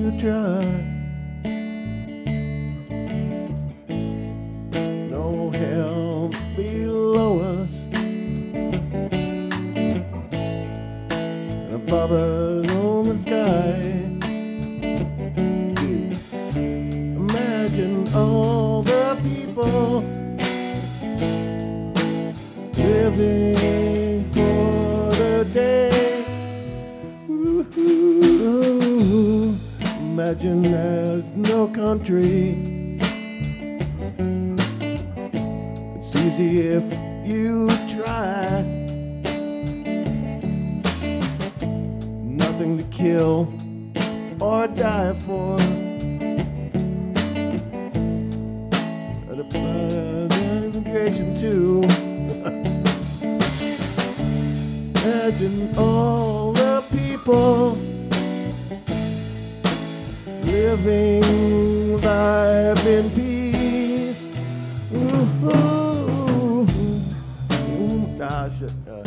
you try. No hell below us, above us on the sky. Imagine all the people living for the day. Ooh, imagine there's no country. It's easy if you try. Nothing to kill or die for. The present creation too. Imagine all the people living life in peace. Ooh, ooh, ooh. Ah, shit.